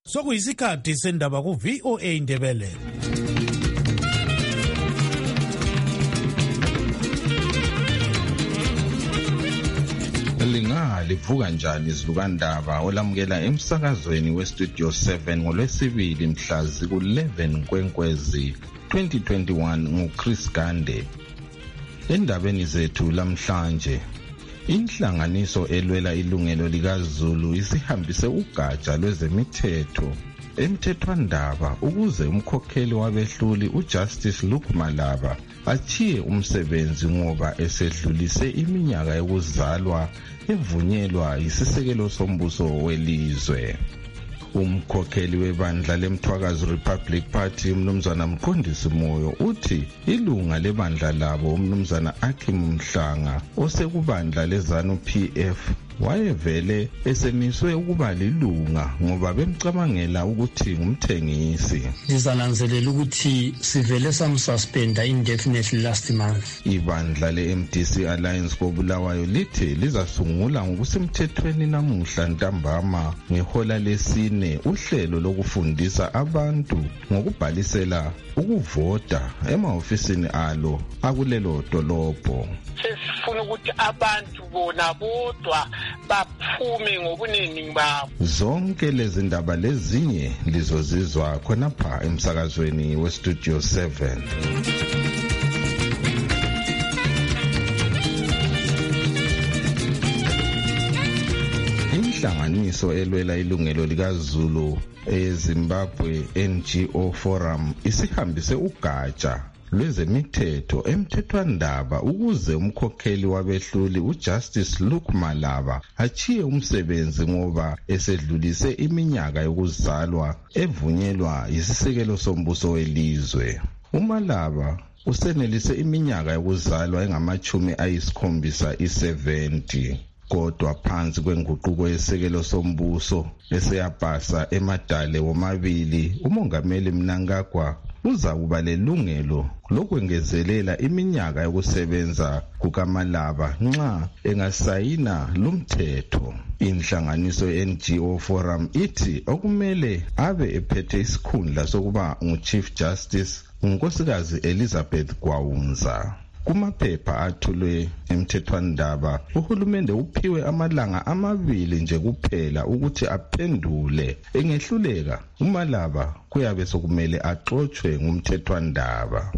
sokuyisikhathi sendaba ku VOA Ndebele. Livuka njani izilukandaba olamukela emsakazweni weStudio 7 ngolwesibili mhla ziku-11 Nkwenkwezi 2021 nguChris Gande. Endabeni zethu lamhlanje, inhlanganiso elwela ilungelo likaZulu isihambise ugatsha lwezemithetho emthethwandaba ukuze umkhokheli wabehluli uJustice Luke Malaba achiye umsebenzi ngoba esedlulise iminyaka yokuzalwa evunyelwa yisisekelo sombuso welizwe. Umkhokheli webandla leMthwakazi Republic Party umnumzana Mqondisi Moyo uthi ilunga lebandla labo umnumzana Akim Mhlanga osekubandla leZanu PF wayevele esemiswe ukuba lilunga ngoba bemcabangela ukuthi ngumthengisi. Sizananzelela ukuthi sivele samsuspenda indefinitely last month. Ibandla leMDC Alliance koBulawayo lithi lizasungula ngokusemthethweni namuhla ntambama ngehola lesine uhlelo lokufundisa abantu ngokubhalisela ukuvota emahofisini alo akulelo dolobho. Sesifuna ukuthi abantu bona bodwa baphume ngobuningi babo. Zonke lezi ndaba lezinye lizozizwa khonapha emsakazweni weStudio 7. Inhlanganiso elwela ilungelo likaZulu eZimbabwe NGO Forum isihambise ugatsha lwezemithetho emthethwandaba ukuze umkhokheli wabehluli uJustice Luke Malaba achiye umsebenzi ngoba esedlulise iminyaka yokuzalwa evunyelwa yisisekelo sombuso welizwe. uMalaba usenelise iminyaka yokuzalwa engama-70 kodwa phansi kwenguquko yesekelo sombuso eseyapasa emadale womabili umongameli Mnangagwa uza kuba lelungelo lokwengezelela iminyaka yokusebenza kukaMalaba nxa engasayina lumthetho. Inhlanganiso NGO Forum ithi okumele abe ephethe isikhundla sokuba nguChief Justice uNkosikazi Elizabeth Gwawunza. Kumaphepha athulwe emthethwandaba uhulumende uphiwe amalanga 2 nje kuphela ukuthi aphendule. Engehluleka uMalaba kuyabe sokumele axoxwe ngumthethwandaba.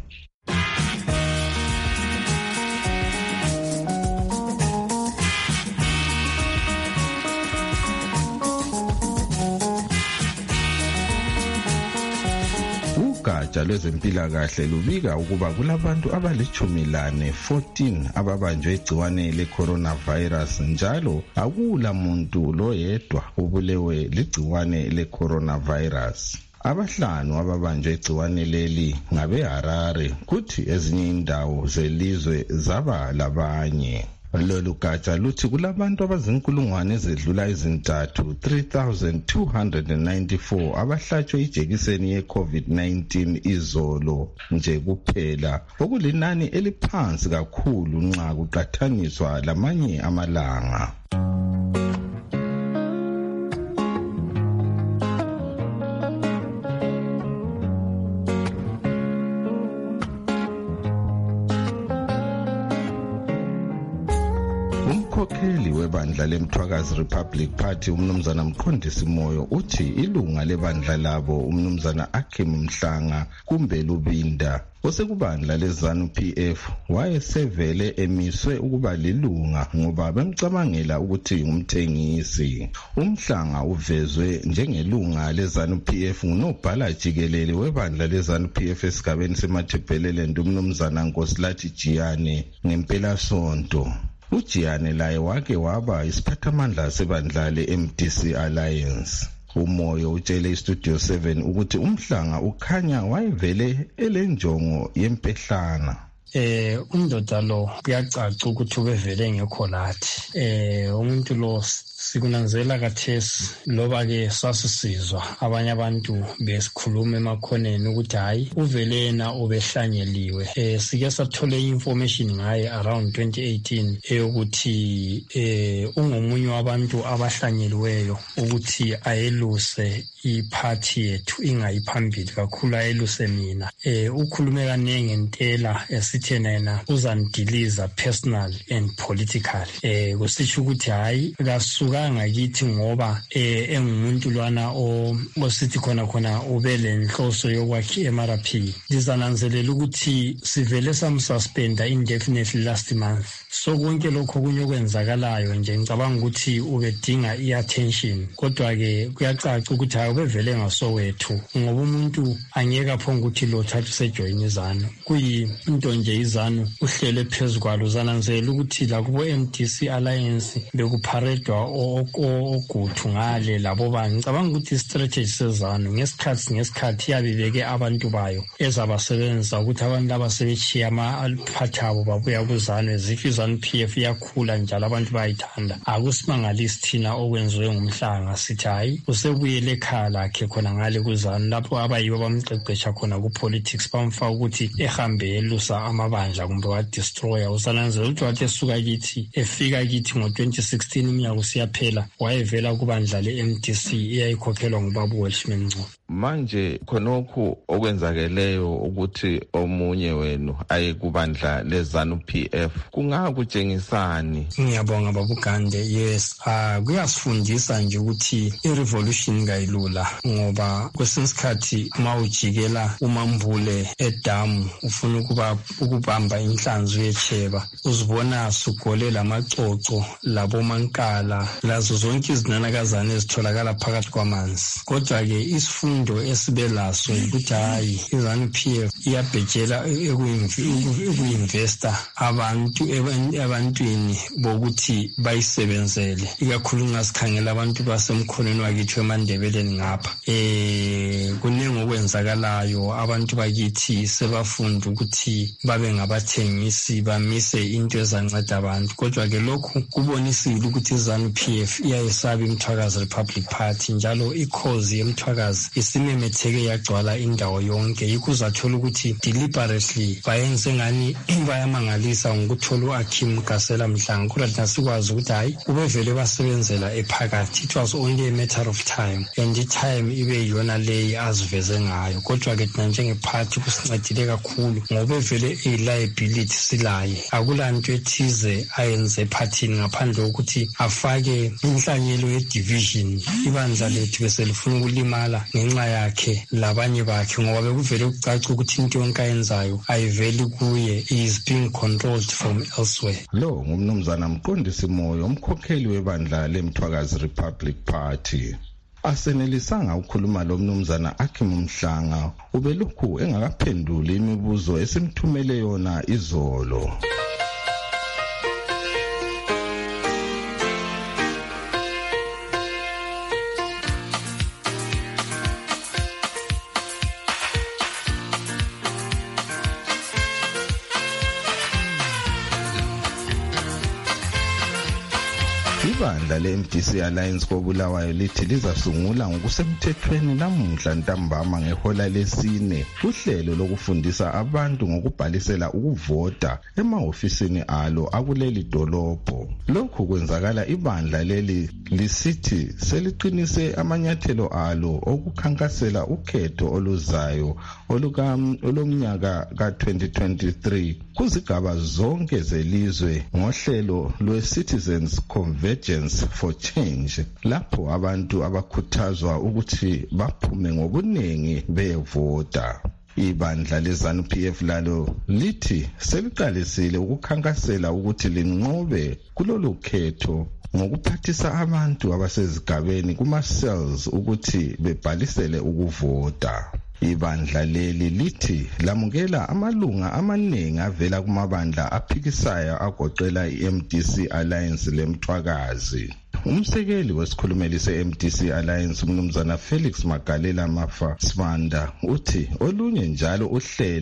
Ugatsha lwezempilakahle lubika ukuba kulabantu abali14 ababanjwe igciwane le-coronavirus njalo akula muntu loyedwa ubulewe ligciwane le-coronavirus. 5 ababanjwe igciwane leli ngabeHarare kuthi ezinye indawo zelizwe zaba labanye. Lolu gatsha luthi kulabantu abazinkulungwane ezedlula 3,294 abahlatshwe ijekiseni ye-COVID-19 izolo nje kuphela, okulinani eliphansi kakhulu nxa kuqathaniswa lamanye amalanga. Umkhokheli webandla leMthwakazi Republic Party umnumzana Mqondisi Moyo uthi ilunga lebandla labo umnumzana Akim Mhlanga kumbe Lubinda osekubandla leZanu PF wayesevele emiswe ukuba lilunga ngoba bemcabangela ukuthi ngumthengisi. uMhlanga uvezwe njengelunga leZanu PF ngunobhala jikelele webandla leZanu PF esigabeni seMathebhelele umnumzana Nkosilathi Jiyane ngempela sonto. uJiyane laye wake waba isiphathamandla sebandla leMDC Alliance. uMoyo utshele iStudio 7 ukuthi uMhlanga ukhanya wayevele elenjongo yempehlana. Undoda lo kuyacaca ukuthi ubevele ngekho lathi. Umuntu lo sikunanzela kathesi loba ke sasisizwa abanye abantu besikhuluma emakhoneni ukuthi hayi uvelena ubehlanyeliwe. Sike sathole information ngaye around 2018 eyokuthi ungomunye wabantu abahlanyeliweyo ukuthi ayeluse iphathi yethu ingayiphambili kakhulu, ayeluse mina. Ukhulume kanenge ngentela esithi yena uzandiliza personal and political. Kusitsho ukuthi hayi kasukanga kithi ngoba engumuntu lwana osithi khona ubele inhloso yokwakhi MRP. Ngizananzelela ukuthi sivele samsuspenda indefinitely last month. So konke lokho kunye okwenzakalayo nje ngicabanga ukuthi ubedinga iattention, kodwa ke kuyacaca ukuthi ubevele ngasowethu ngoba umuntu angeke aphonga ukuthi lo thathu sejoin izanu. Kuyinto nje izanu uhlele phezukwayo. Uzananzelela ukuthi la kubo MDC Alliance bekupharedwa oguthu ngale labo bani. Ngicabanga ukuthi strategy sezanu ngesikhathi yabibeke abantu bayo ezabasebenza ukuthi abantu abasebechiya amaphathi abo babuya kuzanu izanu PF iyakhula njalo abantu bayithanda. Akusimangalisi thina okwenziwe ngumhlanga sithi hayi usebuyele ekhaya lakhe khona ngale kuzanu lapho abayibo bamqeqesha khona ku-politics bamfaka ukuthi ehambe elusa amabandla kumbe wa-destroyer. Usananzela ukuthi wathi esuka kithi efika kithi ngo-2016 iminyaka usiyaphela wayevela kubandla le-MDC eyayikhokhelwa ngubaba uWelshman Ncube. Manje khonokhu okwenzakeleyo ukuthi omunye wenu aye kubandla lezanu PF kungakutshengisani? Ngiyabonga babugande. Yes, kuyasifundisa nje ukuthi i-revolution ngayilula ngoba kwesinye isikhathi mawujikela umambule edamu ufuna ukubamba inhlanzi yecheba uzibona sugole lamacoco labomankala lazo zonke izinanakazana ezitholakala phakathi kwamanzi. Kodwa ke isifundo esibelaso ukuthi hayi izanu PF iyabhejela ekuinvesta abantwini bokuthi bayisebenzele, ikakhulu ngasikhangela abantu basemkhonweni wakithi eMandebeleni ngapha. Kuningi okwenzakalayo. Abantu bakithi sebafunda ukuthi babe ngabathengisi bamise into ezanceda abantu, kodwa ke lokhu kubonisile ukuthi izanu PF iyayesaba iMthwakazi Republic Party njalo ikhozi yeMthwakazi isimemetheke yagcwala indawo yonke. Yikho uzathola ukuthi deliberately bayenze ngani bayamangalisa ngokuthola uAkim Gasela Mhlanga, kodwa thina sikwazi ukuthi hayi ubevele basebenzela ephakathi. It was only a matter of time, and time ibe yona leyi aziveze ngayo. Kodwa ke thina njengephathi kusincedile kakhulu ngoba evele i-liability silaye. Akulanto ethize ayenze ephathini ngaphandle kokuthi afake inhlanyelo ye-division. Ibandla lethu bese lifuna ukulimala ngenxa yakhe labanye bakhe ngoba bekuvele ukucaca ukuthi into yonke ayenzayo ayiveli kuye, is being controlled from elsewhere. Lo ngumnumzana Mqondisi Moyo, umkhokheli webandla leMthwakazi Republic Party. Asenelisanga ukukhuluma lo mnumzana Akim Mhlanga ubelokhu engakaphenduli imibuzo esimthumele yona izolo. Ibandla le-MDC Alliance koBulawayo lithi lizasungula ngokusemthethweni namuhla ntambama ngehola lesine uhlelo lokufundisa abantu ngokubhalisela ukuvota emahofisini alo akuleli dolobho. Lokhu kwenzakala ibandla leli lisithi seliqinise amanyathelo alo okukhankasela ukhetho oluzayo olomnyaka ka-2023 kuzigaba zonke zelizwe ngohlelo lwe-Citizens Convergence for Change, lapho abantu abakhuthazwa ukuthi baphume ngobuningi beyevota. Ibandla lezanu PF lalo lithi seliqalisile ukukhankasela ukuthi linqobe kulolu khetho ngokuphathisa abantu abasezigabeni kuma-cells ukuthi bebhalisele ukuvota. Ibandla leli lithi lamukela amalunga amaningi avela kumabandla aphikisayo agoqela iMDC Alliance leMthwakazi. Umsekeli wesikhulumeli se-MDC Alliance umnumzana Felix Magalela Mafa Sibanda uthi olunye njalo uhlelo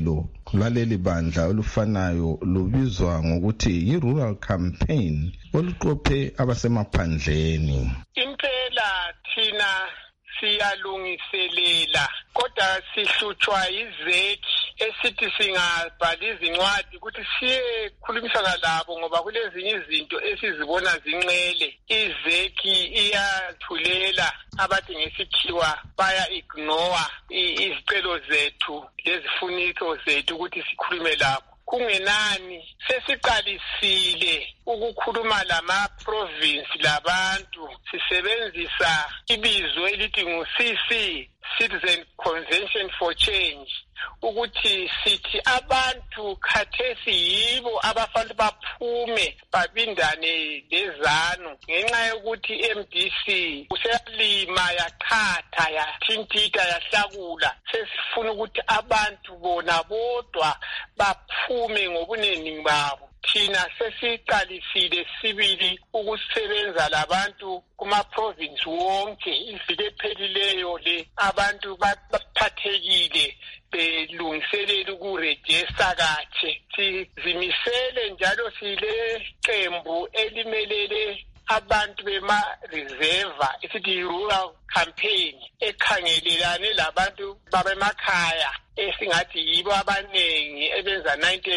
lwaleli bandla olufanayo lubizwa ngokuthi yi-Rural Campaign oluqophe abasemaphandleni. Impela thina siyalungiselela kodwa sihlutshwa yizeki esithi singabhala izincwadi ukuthi siye khulumisana labo ngoba kulezinye izinto esizibona zinqele. Izeki iyathulela abathi ngesikhiwa baya ignore izicelo zethu lezifuniko zethu ukuthi sikhulume labo. Kungenani sesiqalisile ukukhuluma lama-province labantu sisebenzisa ibizo elithi ngu-CC, Citizen Convention for Change, ukuthi sithi abantu khathesi yibo abafanele baphume babindane lezanu ngenxa yokuthi MDC useyalima yaqhatha yathintita yahlakula. Sesifuna ukuthi abantu bona bodwa baphume ngobuningi babo. Thina sesiqalisile sibili ukusebenza labantu kuma-province wonke. Iviki ephelileyo le abantu baphathekile belungiselela ukurejista kahle. Sizimisele njalo sile qembu elimelele abantu bema-reserva esithi Rural Campaign ekhangelelane labantu babemakhaya esingathi yibo abanengi ebenza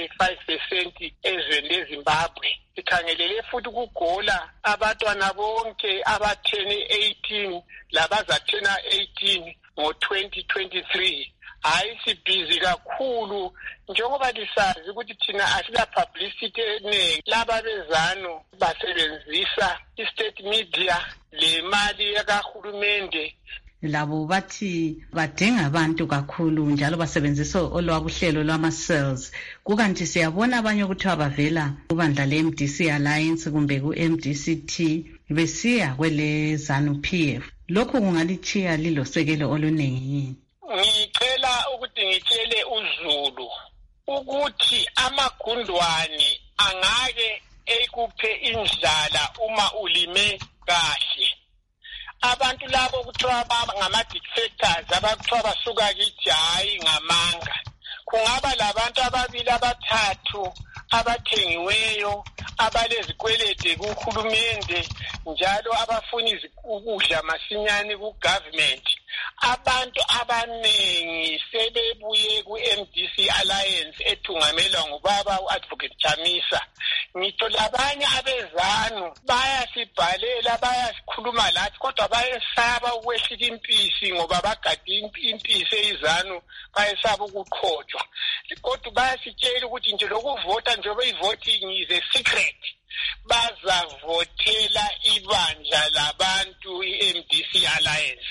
95% ezweni leZimbabwe. Sikhangelele futhi ukugola abantwana bonke abathene 18 labazathena 18 ngo-2023. Hayi sibhizi kakhulu njengoba lisazi ukuthi thina asila publicity eningi. Laba bezanu basebenzisa i-state media le mali yakahulumende. Labo bathi badinga abantu kakhulu njalo basebenzisa olwabuhlelo lwama-cells. Kukanti siyabona abanye ukuthi abavela kubandla le-MDC Alliance kumbe ku-MDCT besiya kwele ZANU-PF. Lokho kungalichiya lilosekelo oluningi yini? Ngicela ukuthi ngitshele uZulu ukuthi amagundwane angake ekuphe indlala uma ulime kahle. Abantu labo kuthiwa ngama-defectors abakuthiwa basuka kithi hayi ngamanga. Kungaba labantu ababili abathathu abathengiweyo abalezikwelede kuhulumende njalo abafuna ukudla masinyane ku-government. Abantu abanengi sebebuye ku-MDC Alliance ethungamelwa ngubaba u-Advocate Chamisa. Ngitho labanye abezanu bayasibhalela bayasikhuluma lathi kodwa bayesaba ukwehlika impisi ngoba bagade impisi eyizanu bayesaba ukuqhotshwa. Kodwa bayasitshela ukuthi nje lokuvota njengoba i-voting is a secret bazavotela ibandla labantu i-MDC Alliance.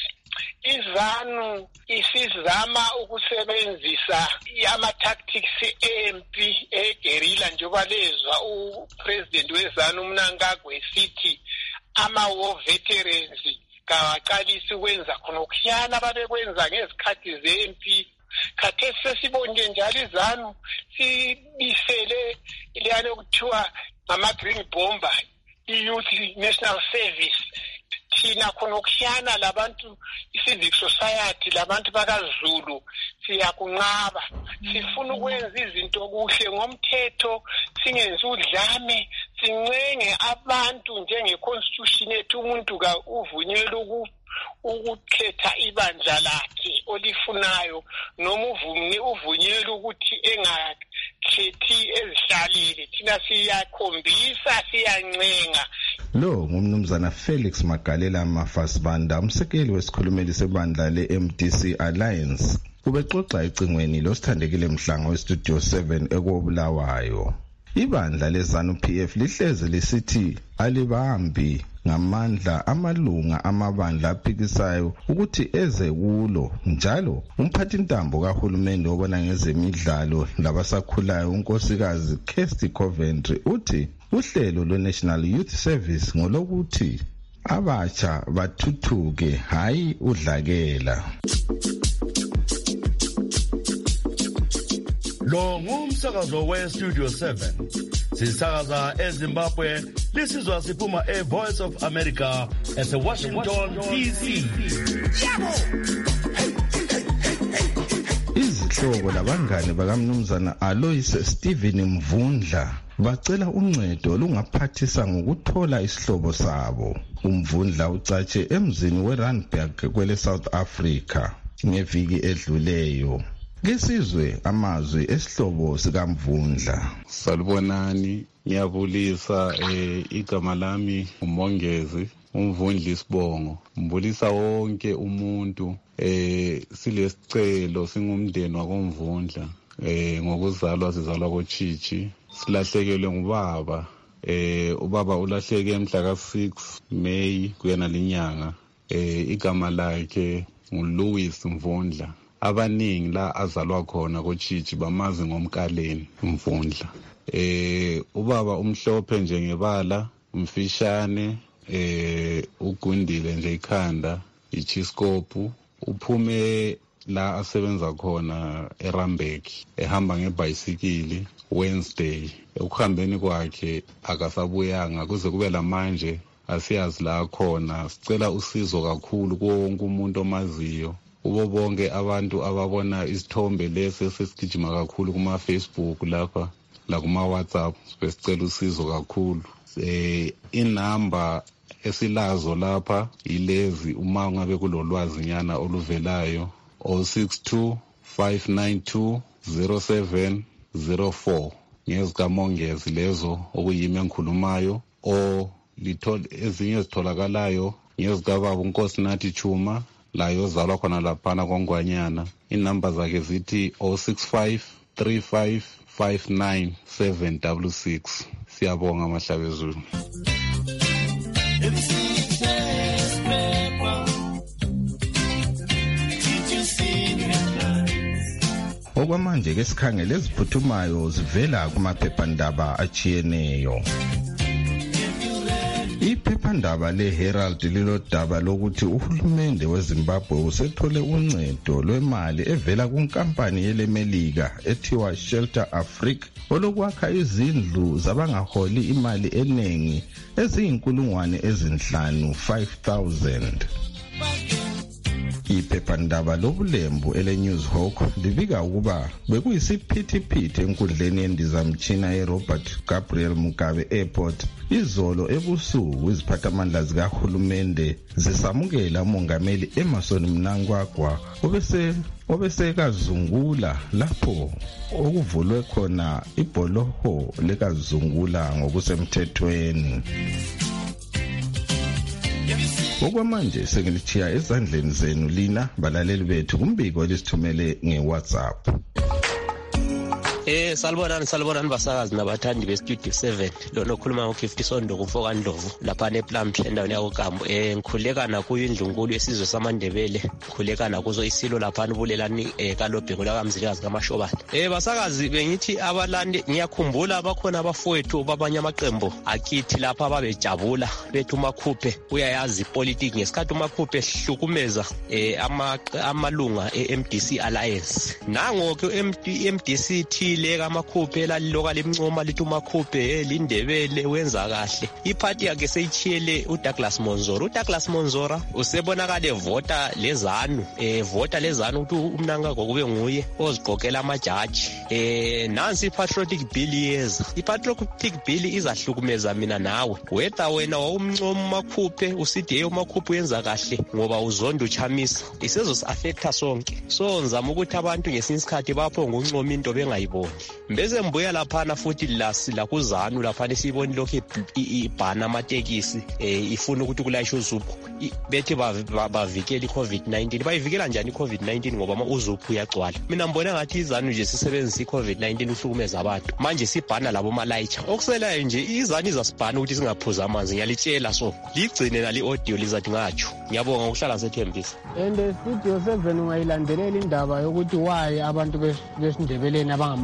IZANU isizama ukusebenzisa ama-tactics empi egerilla njengoba lezwa upresident wezanu uMnangagwa esithi ama-war veterans kawaqalisi ukwenza khonokuyana babekwenza ngezikhathi zempi. Khathesi sesibonile njalo iZANU sibisele leyana okuthiwa ngama-green bomber, i-Youth National Service. Thina khonokuyana labantu i-civic society labantu bakaZulu siyakunqaba. Sifuna ukwenza izinto kuhle ngomthetho, singenzi udlame, sincenge abantu njenge-constitution yethu umuntu uvunyelwe ukukhetha ibandla lakhe olifunayo noma uvunyelwe ukuthi engakhethi ezihlalile. Thina siyakhombisa siyancenga. Lo ngumnumzana Felix Magalela Mafasibanda, umsekeli wesikhulumeli sebandla le-MDC Alliance. Ubexoxa ecingweni losithandekile Mhlanga weStudio 7 eKobulawayo. Ibandla leZANU-PF lihleze lisithi alibambi ngamandla amalunga amabandla aphikisayo ukuthi eze kulo. Njalo umphathintambo kahulumende obona ngezemidlalo labasakhulayo unkosikazi Kirsty Coventry uthi uhlelo lwe-National Youth Service ngolokuthi abatsha bathuthuke hayi udlakela. Lo ngumsakazo we-Studio 7. Sisakaza eZimbabwe, lisizwa siphuma e-Voice of America ese-Washington, D.C. izihlobo labangane bakamnumzana Alois Stephen Mvundla bacela uncedo lungaphathisa ngokuthola isihlobo sabo. Umvundla ucatshe emzini weRandburg kwele South Africa ngeviki edluleyo. Ngesizwe amazwi esihlobo sikaMvundla. Salibonani, ngiyabulisa igama lami uMongezi Umvundla Sibongo. Mbulisa wonke umuntu silesicelo singumndeni wakoMvundla ngokuzalwa sizalwa koChichi. Silahlekelwe ngubaba. Ubaba ulahleke mhla ka-6 May kuyena linyanga. Igama lakhe nguLouis Mvundla. Abaningi la azalwa khona koChichi bamazi ngomkaleni Mvundla. Ubaba umhlophe nje ngebala, umfishane, ugundile nje ikhanda, ichiskopu. Uphume la asebenza khona eRandburg, ehamba ngebhayisikili Wednesday. Ukuhambeni kwakhe akasabuyanga kuze kube lamanje asiyazi la khona. Sicela usizo kakhulu kuwonke umuntu omaziyo. Ubo bonke abantu ababona isithombe lesi sesigijima kakhulu kuma Facebook lapha la kuma WhatsApp, besicela usizo kakhulu. Inamba esilazo lapha ilezi uma ungabe kulolwazi nyana oluvelayo 062 592 0704. NgezikaMongezi lezo okuyimi engikhulumayo o lithola ezinye zitholakalayo ngezikababa uNkosinathi Chuma layo zalwa khona laphana kwaNgwanyana. Inamba zakhe zithi 065 35 59 766. Siyabonga Mahlabezulu. Okwamanje ke sikhangele eziphuthumayo zivela kumaphephandaba achiyeneyo. Iphephandaba leHerald lilodaba lokuthi uhulumende weZimbabwe usethole uncedo lwemali evela kunkampani yelemelika ethiwa Shelter Africa olokwakha izindlu zabangaholi imali enengi eziyinkulungwane ezinhlanu 5,000. Iphephandaba lobulembu eleNewshawk libika ukuba bekuyisiphithiphithi enkundleni yendizamtshina eRobert Gabriel Mugabe Airport izolo ebusuku iziphathamandla zikahulumende zisamukela umongameli Emmerson Mnangagwa obesekazungula lapho okuvulwe khona ibholoho lekazungula ngokusemthethweni. Okwamanje sengilithiya ezandleni zenu lina balaleli bethu kumbiko lisithumele ngeWhatsApp. Salibonani basakazi nabathandi beStudio 7 lona okhuluma ngo50 Sondo kuMfoka Ndlovu lapha nePlumtree endaweni yakoGambo. Ngikhulekana kuyo indlunkulu yesizwe samandebele, ngikhulekana kuzo isilo lapha nibulelani kaLobhengu lakamzilikazi kaMashobala. Basakazi bengithi abalandi ngiyakhumbula bakhona abafowethu babanye amaqembu akithi lapha babejabula bethu uMakhuphe uyayazi ipolitiki ngesikhathi uMakhuphe ehlukumeza amalunga eMDC Alliance. Nango ke MDC thile kaMakhuphe laliloka limncoma lithi uMakhuphe lindebele wenza kahle. Iphathi yakhe seyichiyele uDouglas Monzora. uDouglas Monzora usebonakala evota lezanu ukuthi uMnangagwa kube nguye oziqoqela amajaji. Nansi ipatriotic bill yeza. Ipatriotic bill izahlukumeza mina nawe. Wena wawumncoma uMakhuphe usithi hey uMakhuphe uyenza kahle ngoba uzonda uchamisa. Isezo affecta sonke. So ngizama ukuthi abantu ngesinye isikhathi bapho ngokuncoma into bengayiboni. Mbese mbuya laphana futhi la kuzanu laphana siyiboni lokho ibhana amatekisi ifuna ukuthi kulayishe uZuphu bethi bavikela iCovid-19. Bayivikela njani iCovid-19 ngoba uZuphu uyagcwala? Mina mbona ngathi izanu nje sisebenzisa iCovid-19 uhlukumeza abantu. Manje sibhana labo malayitsha. Okuselayo nje izanu izasibhana ukuthi singaphuza amanzi. Ngiyalitshela so ligcine nali audio lizathi ngatsho. Ngiyabonga ukuhlala sethembisa. Studio 7 ungayilandelela indaba yokuthi why abantu besindebeleni abangama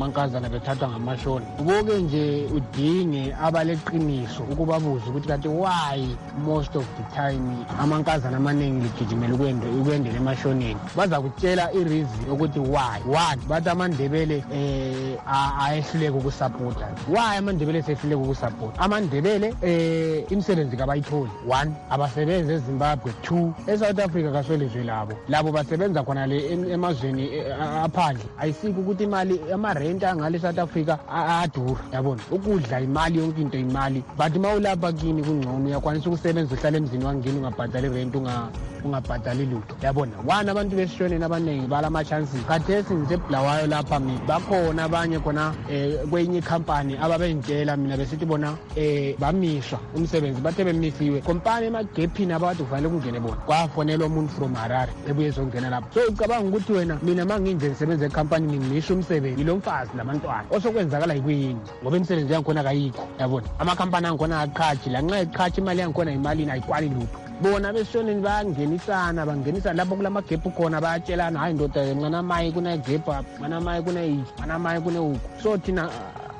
amankazana bethathwa ngamashoni. Uboke nje udinge abaleqiniso ukubabuza ukuthi kanti why most of the time amankazana amaningi ligijimela ukwendela emashoneni. Baza kutshela ireason ukuthi why. One, bathi amandebele ayehluleka ukusupporta. Why amandebele sehluleka ukusupporta? Amandebele imisebenzi kabayitholi. One, abasebenzi eZimbabwe. Two, eSouth Africa kasolizwe labo basebenza khona le emazweni aphandle. Ayisiki ukuthi imali amarent angale South Africa adura, yabona. Ukudla imali, yonke into imali. But mawulapha kini kungcono uyakwanisa ukusebenza uhlala emzini wangini ungabhadali rent ungabhadali lutho, yabona. One, abantu besishoneni abaningi balama chances. Khathesi ngisebulawayo lapha mina bakhona abanye khona kwenye company ababengitshela mina besithi bona bamiswa umsebenzi bathe bemisiwe company emagephini abantu kufanele kungene bona. Kwafonelwa umuntu from Harare ebuye ezongena lapho. So ucabanga ukuthi wena mina manginje ngisebenza ecompany ngimisha umsebenzi lo mfazi labantwana osokwenzakala yikuyini ngoba imisebenzi yangikhona kayikho, yabona. Amacompany angikhona aqhaji la nxa eqhaji imali yangikhona imali ayikwali lutho. Bona besishoneni bangenisana lapho kulamagebhu khona bayatshelana hayi ndoda mncana mayi kuna gebhu mncana mayi kuna yithi mncana mayi kuna uku. So thina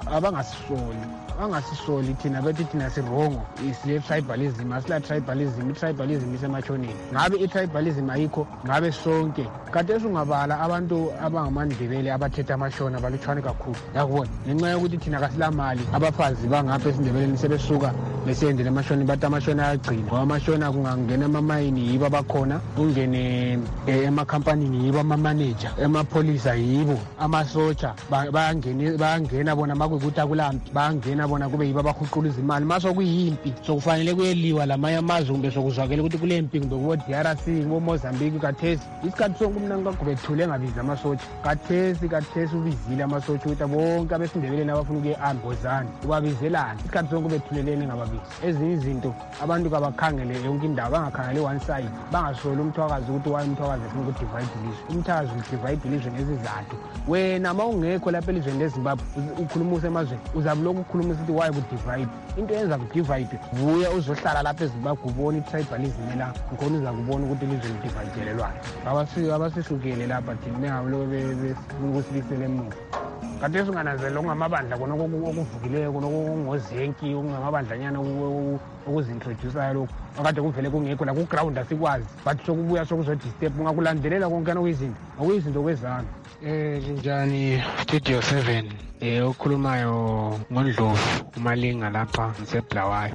abangasisoli thina bethi thina sirongo isile tribalism asila tribalism. I-tribalism isemashoneni. Ngabe i-tribalism ayikho ngabe sonke kade singabala abantu abangamandebele abathetha amashona balutshwane kakhulu, yakubona. Ngenxa yokuthi thina kasilamali abafazi bangapha esindebeleni sebesuka besiyendele amashoni bathi amashoni ayagcina ngoba amashona kungangena amamayini yibo abakhona, kungene emakhampanini yibo ama-manager, emapolisa yibo, amasotsha bayangena bona makuyukuthi akulampi bayangena bona kube yibo abahuqula izimali. Maso kuyimpi sokufanele kuyeliwa lamanye amazwe kumbe sokuzwakele ukuthi kule mpi kumbe kubo DRC kubo Mozambique. Kathesi isikhathi sonke umntu ngakubethule engabiza amasotsha. Kathesi ubizile amasotsha ukuthi bonke abesindebeleni abafuna ukuya eAmbozani ubabizelana. Isikhathi sonke ubethulelene ngababizi. Ezinye izinto abantu kabakhangele yonke indawo, bangakhangele one side, bangasoli umthwakazi ukuthi why umthwakazi ufuna ukudivide ilizwe. Umthwakazi udivide ilizwe ngezizathu. Wena ma ungekho lapha elizweni leZimbabwe ukhuluma usemazweni uzabuloku ukhuluma ukuthi why kudivide. Into yenza kudivide vuya uzohlala lapha eZimbabwe ubone i-tribalism la ngikhona uza kubona ukuthi ilizwe lidividelelwana. Abasisukele lapha thina bengabuloku bekusibisele emuva. Kade singanazela ungamabandla khona okuvukileyo khona okungozenki ungamabandlanyana okuzintroduceayo lokho akade kuvele kungekho la ku-ground asikwazi but sokubuya sokuzodisturb ungakulandelela konke okuyizinto kwezana. Linjani Studio 7 okhulumayo ngoNdlovu uMalinga lapha ngisebulawayo.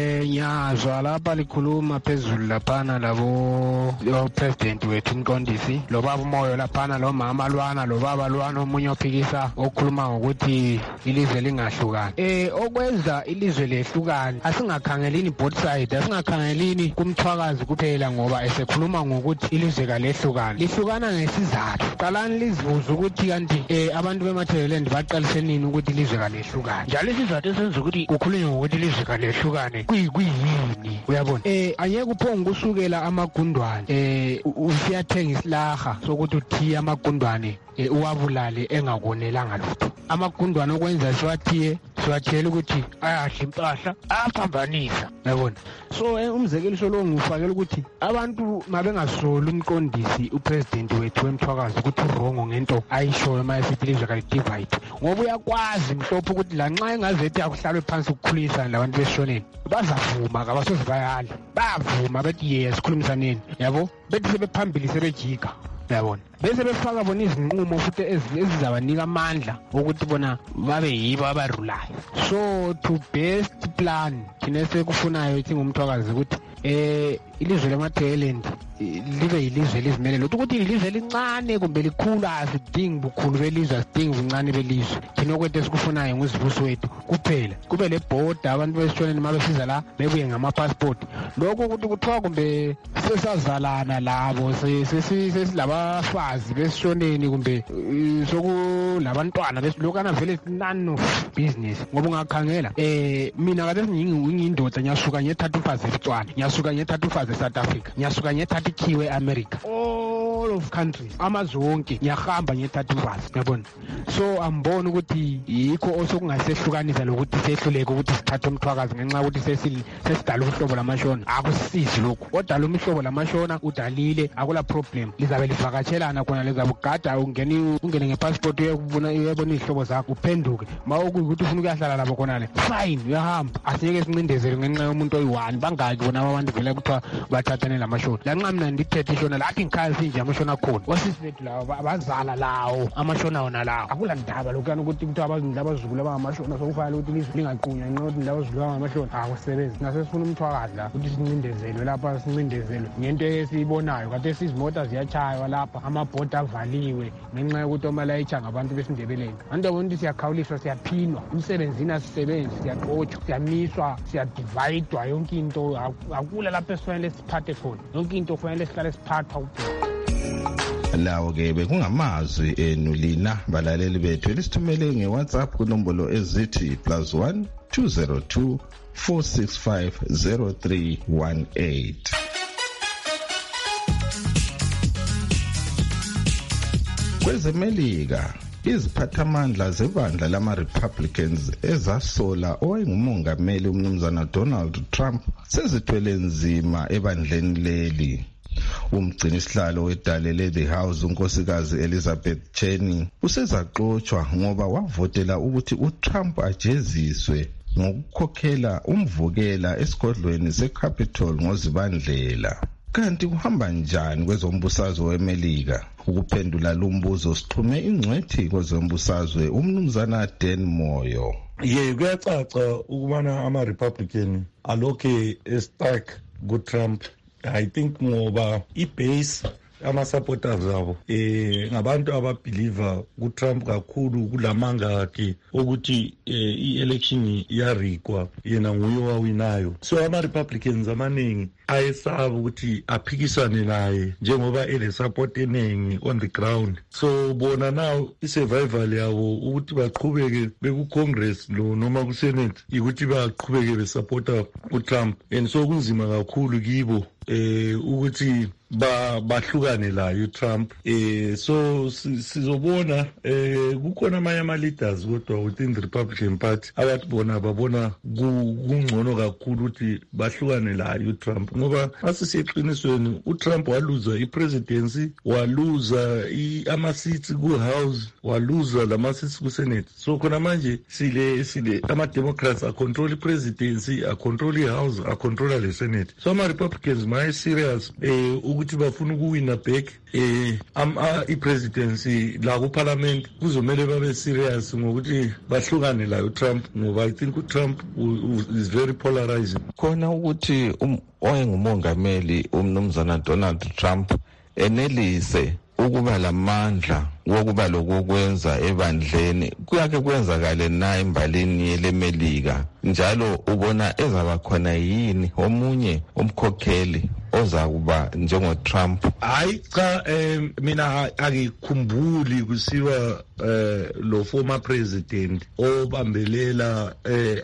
Nyazwa lapha likhuluma phezulu laphana labo president wethu uMqondisi lo baba umoyo laphana lo mama Lwana lo baba Lwana omunye ophikisa okhuluma ngokuthi ilizwe lingahlukani. Okwenza ilizwe lehlukani asingakhangelini both side, asingakhangelini kumthwakazi kuphela ngoba esekhuluma ngokuthi ilizwe kalehlukani. Lihlukana ngesizathu. Qalani lizibuza ukuthi kanti abantu bematheleland baqalise nini ukuthi ilizwe kalehlukani. Njalo isizathu esenza ukuthi kukhulunywe ngokuthi ilizwe kalehlukani kuyini uyabona. Angeke uphonge kusukela amagundwane usiyathenga isilaha sokuthi uthiye amagundwane uwabulale engakonelanga lutho. Amagundwane okwenza siwathiyela ukuthi ayadla impahla ayaphambanisa, yabona. So umzekeliso lo ngifakela ukuthi abantu mabengasoli uMqondisi upresident wethu wemthwakazi ukuthi urongo ngento ayishoyo mayesithi ilizwe kalidivide ngoba uyakwazi mhlophe ukuthi la nxa engazethi akuhlalwe phansi ukukhulumisana labantu besishoneni bazavuma kabasoze bayala bavuma bethi yes sikhulumisaneni, yabo, bethi sebephambili sebejika, yabona, bese befaka bona izinqumo futhi ezizabanika amandla ukuthi bona babe yibo abarulayo. So to best plan thina sekufunayo ithi ngumthwakazi ukuthi ilizwe lamathailand libe yilizwe elizimele ukuthi ilizwe elincane kumbe likhulu asidingi bukhulu belizwe asidingi ubuncane belizwe. Thina okwethu esikufunayo nguzibuso wethu kuphela kube le border abantu besishoneni mabesiza la bebuye ngama-passport. Lokho ukuthi kuthiwa kumbe sesazalana labo sesilabafazi besishoneni kumbe sokulabantwana besilokana vele none of business ngoba ungakhangela mina kade ngiyindoda ngiyasuka ngiyethatha ufazi eBotswana, ngiyasuka ngiyethatha ufazi eSouth Africa, ngiyasuka ngiyethatha ikhiwe eAmerica. all of countries amazonke ngiyahamba ngiyethatha ulwazi yabona. So ambona ukuthi yikho osokungasehlukanisa lokuthi sehluleke ukuthi sithathe umthwakazi ngenxa ukuthi sesidala uhlobo lamashona. Akusisizi lokho. Kodwa umhlobo lamashona udalile akula problem. Lizabe livakatshelana khona lizabe ugada ungene ngepassport uyabona izihlobo zakho uphenduke. Mawukuthi ufuna ukuyahlala labo khona le. Fine uyahamba. Asiyeke sincindezele ngenxa yomuntu oyi1 bangaki bona abantu vele kuthiwa bathathane lamashona. La nqa mina ndithethe ishona lathi ngikhaya sinje amashona khona. Wasisi bethu lawo abazala lawo amashona wona lawo. Akula ndaba lokuyana ukuthi kuthiwa abazukulu abangamashona sokufanele ukuthi lizwe lingaqunywa ngenxa yokuthi abazukulu abangamashona akusebenzi. Nasesifuna umthwakazi la ukuthi sincindezelwe lapha sincindezelwe ngento esiyibonayo kade sizimota ziyachaywa lapha amabhoda avaliwe ngenxa yokuthi omalayicha ngabantu besindebeleni. Anto yabona ukuthi siyakhawuliswa siyaphinwa umsebenzini asisebenzi siyaxotshwa siyamiswa siyadividwa yonke into akula lapho esifanele siphathe khona yonke into kufanele sihlale siphathwa kuphela. Lawo ke bekungamazwi enu lina balaleli bethu elisithumele ngeWhatsApp kunombolo ezithi +1 202 465 0318. KwezeMelika iziphathamandla zebandla lama-Republicans ezasola owayengumongameli umnumzana Donald Trump sezithwele nzima ebandleni leli. Umgcinisihlalo wedale le-The House unkosikazi Elizabeth Cheney usezaxotshwa ngoba wavotela ukuthi uTrump ajeziswe ngokukhokhela umvukela esigodlweni seCapitol ngozibandlela. Kanti kuhamba njani kwezombusazwe weMelika? Ukuphendula lo mbuzo sixhume ingcwethi kwezombusazwe umnumzana Dan Moyo. Kuyacaca ukubana ama-Republican alokhe stuck ku-Trump. I think ngoba ibase ama-supporters abo ngabantu ababhiliva kuTrump kakhulu kulamanga akhe ukuthi i-election yarikwa yena nguye owawinayo. So ama-Republicans amaningi ayesaba ukuthi aphikisane naye njengoba ele-support eningi on the ground. So bona now i-survival yabo ukuthi baqhubeke beku-Congress noma ku-Senate ukuthi baqhubeke besupporta uTrump, and so kunzima kakhulu kibo ukuthi bahlukane layo uTrump. So sizobona kukhona amanye ama-leaders kodwa within the Republican Party abathi bona babona kungcono kakhulu ukuthi bahlukane layo uTrump, ngoba asisiyeqinisweni uTrump waluza i-presidency, waluza ama-seats ku-House, waluza lama-seats ku-Senate. So khona manje sile ama-Democrats acontrol i-presidency, acontrol i-House, acontrola le-Senate. So ama-Republicans maye-serious ukuthi bafuna ukuwina back i-presidency la ku-parliament kuzomele babe serious ngokuthi bahlukane layo uTrump, ngoba I think uTrump is very polarizing. Khona ukuthi oyengumongameli umnumzana Donald Trump enelise ukuba lamandla wokuba lokukwenza ebandleni kuyake kwenzakale na embalini yeleMelika, njalo ubona ezaba khona yini omunye umkhokheli ozakuba njengoTrump? Hayi cha, mina akikhumbuli kusiwa lo former president obambelela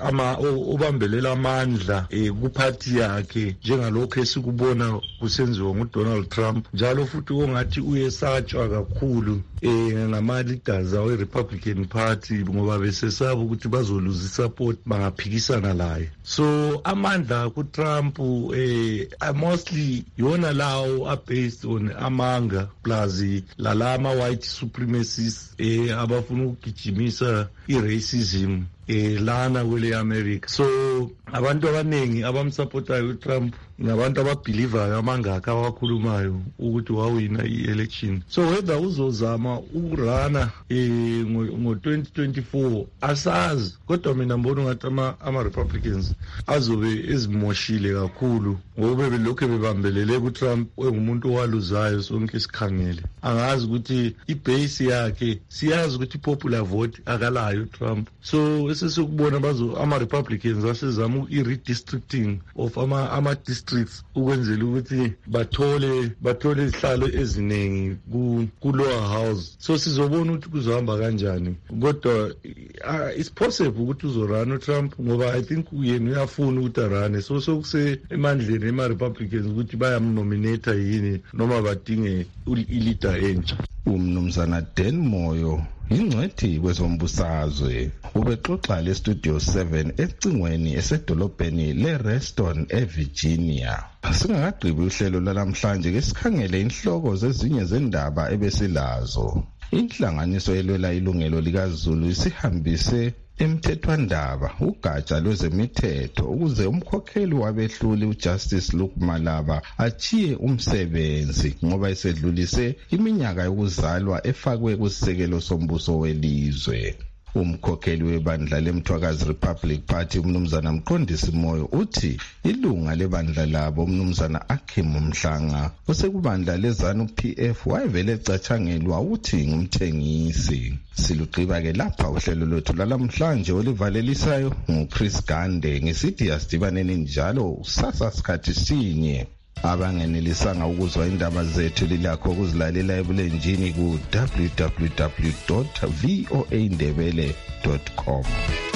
amandla kuphathi yakhe njengalokho esikubona kusenziwa nguDonald Trump, njalo futhi ongathi uyesatshwa kakhulu ngama-leaders awe-Republican Party ngoba besesaba ukuthi bazoluza i-support bangaphikisana laye. So amandla kuTrump mostly yona lawo are-based on amanga plus lalama white supremacists abafuna ukugijimisa i-racism lana kwele America. So abantu abaningi abamsupportayo uTrump ngabantu ababhilivayo amangaka awakhulumayo ukuthi wawina i-election. So whether uzozama ukurana ngo-2024 asazi, kodwa mina mbona ngathi ama-Republicans azobe ezimoshile kakhulu ngoba belokhu bebambelele kuTrump engumuntu owaluzayo sonke isikhangele. Angazi ukuthi ibase yakhe, siyazi ukuthi popular vote akalayo nayo uTrump. So esesukubona ama-Republicans asezama i-redistricting of ama-districts ukwenzela ukuthi bathole izihlalo eziningi ku-lower house. So sizobona ukuthi kuzohamba kanjani, kodwa it's possible ukuthi uzorana uTrump ngoba I think yena uyafuna ukuthi arane. So sokuse emandleni ema-Republicans ukuthi bayamnominata yini noma badinge i-leader entsha. Umnumzana Dan Moyo ingcwethi kwezombusazwe ubexoxa leStudio 7 ecingweni esedolobheni leReston eVirginia. Singakagqibi uhlelo lwalamhlanje ke sikhangele inhloko zezinye zendaba ebesilazo. Inhlanganiso elwela ilungelo likaZulu isihambise emthethwandaba ugatsha lwezemithetho ukuze umkhokheli wabehluli uJustice Luke Malaba achiye umsebenzi ngoba esedlulise iminyaka yokuzalwa efakwe kusisekelo sombuso welizwe. Umkhokheli webandla leMthwakazi Republic Party umnumzana Mqondisi Moyo uthi ilunga lebandla labo umnumzana Akim Mhlanga osekubandla lezanu PF wayevele ecathangelwa uthi ngumthengisi. Silugqiba ke lapha uhlelo lwethu lalamhlanje olivalelisayo nguChris Gande ngisithi asidibaneni njalo kusasa sikhathi sinye. Abangenelisanga ukuzwa indaba zethu lilakho ukuzilalela ebulenjini ku www.voaindebele.com.